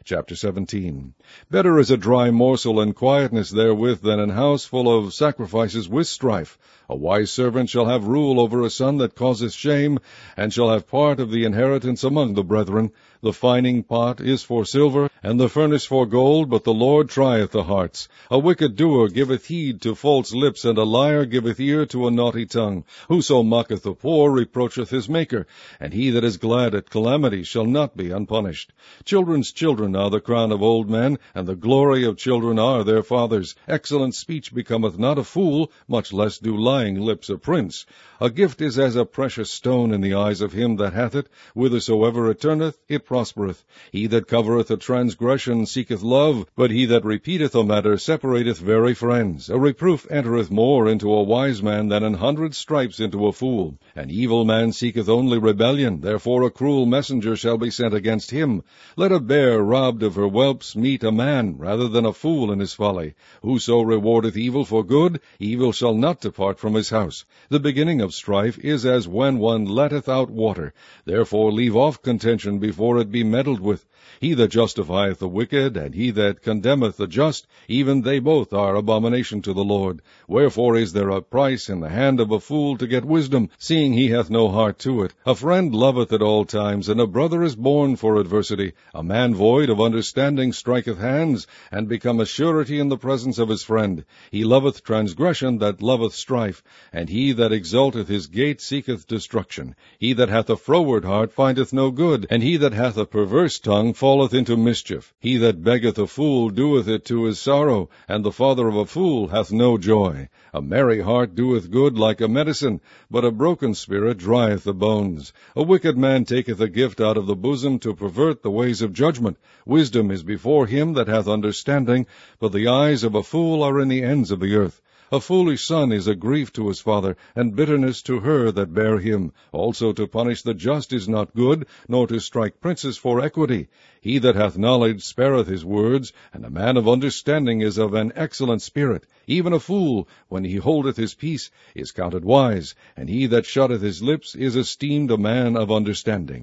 Chapter 17. Better is a dry morsel and quietness therewith than an house full of sacrifices with strife. A wise servant shall have rule over a son that causeth shame, and shall have part of the inheritance among the brethren. The fining pot is for silver, and the furnace for gold, but the Lord trieth the hearts. A wicked doer giveth heed to false lips, and a liar giveth ear to a naughty tongue. Whoso mocketh the poor reproacheth his Maker, and he that is glad at calamity shall not be unpunished. Children's children are the crown of old men, and the glory of children are their fathers. Excellent speech becometh not a fool, much less do lying lips a prince. A gift is as a precious stone in the eyes of him that hath it. Whithersoever it turneth, it prospereth. He that covereth a transgression seeketh love, but he that repeateth a matter separateth very friends. A reproof entereth more into a wise man than 100 stripes into a fool. An evil man seeketh only rebellion, therefore a cruel messenger shall be sent against him. Let a bear robbed of her whelps meet a man, rather than a fool in his folly. Whoso rewardeth evil for good, evil shall not depart from his house. The beginning of strife is as when one letteth out water. Therefore leave off contention before it be meddled with. He that justifieth the wicked, and he that condemneth the just, even they both are abomination to the Lord. Wherefore is there a price in the hand of a fool to get wisdom, seeing he hath no heart to it? A friend loveth at all times, and a brother is born for adversity. A man void of understanding striketh hands, and becometh surety in the presence of his friend. He loveth transgression that loveth strife, and he that exalteth his gate seeketh destruction. He that hath a froward heart findeth no good, and he that hath a perverse tongue falleth into mischief. He that beggeth a fool doeth it to his sorrow, and the father of a fool hath no joy. A merry heart doeth good like a medicine, but a broken spirit drieth the bones. A wicked man taketh a gift out of the bosom to pervert the ways of judgment. Wisdom is before him that hath understanding, but the eyes of a fool are in the ends of the earth. A foolish son is a grief to his father, and bitterness to her that bare him. Also to punish the just is not good, nor to strike princes for equity. He that hath knowledge spareth his words, and a man of understanding is of an excellent spirit. Even a fool, when he holdeth his peace, is counted wise, and he that shutteth his lips is esteemed a man of understanding.